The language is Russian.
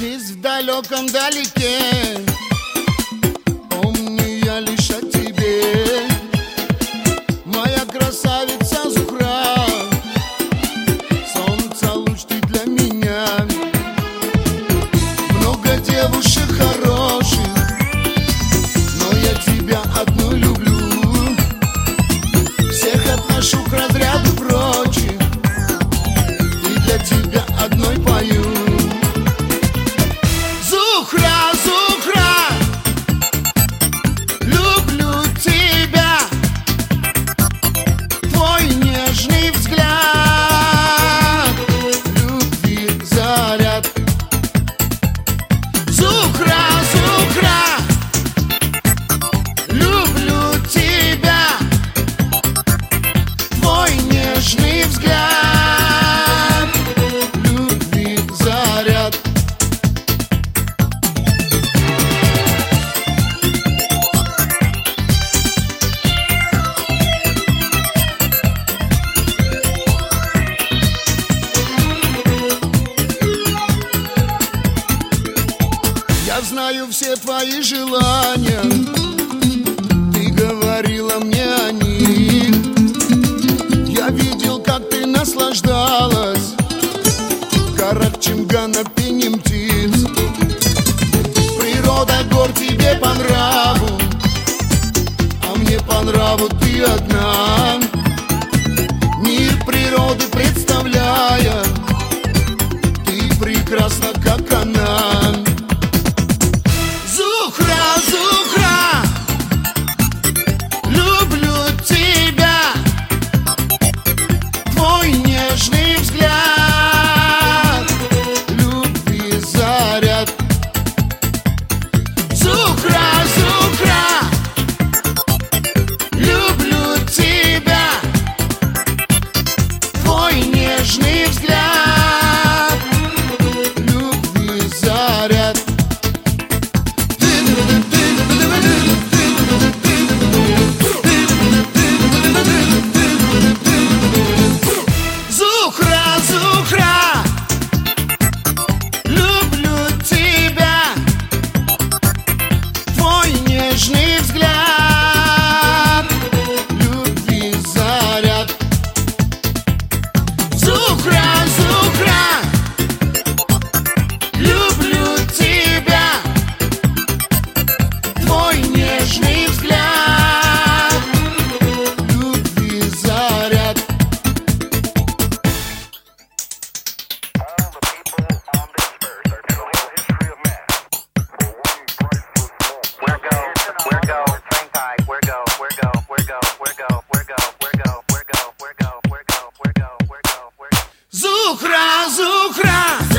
Здесь в далеком далеке помню я лишь о тебе, моя красавица Зухра. Солнце луч ты для меня. Много девушек хороших, но я тебя одну люблю. Всех отношу к разряду прочих, и для тебя одной пою. Зухра, Зухра, люблю тебя. Твой нежный взгляд, любви заряд. Зухра, Зухра, люблю тебя. Твой нежный взгляд, любви заряд. Я знаю все твои желания, ты говорила мне о них. Я видел, как ты наслаждалась в горах Чингана пением птиц. Природа гор тебе по нраву, а мне по нраву ты одна. Мир природы представляя, ты прекрасна, как она. Зухра, Зухра, люблю тебя. Твой нежный взгляд, любви заряд. Зухра, Зухра, люблю тебя. Твой нежный взгляд, любви заряд. Зухра, Зухра, люблю тебя. Твой нежный взгляд, любви заряд. Зухра, Зухра, люблю тебя. Твой нежный взгляд, любви заряд. Зухра, Зухра.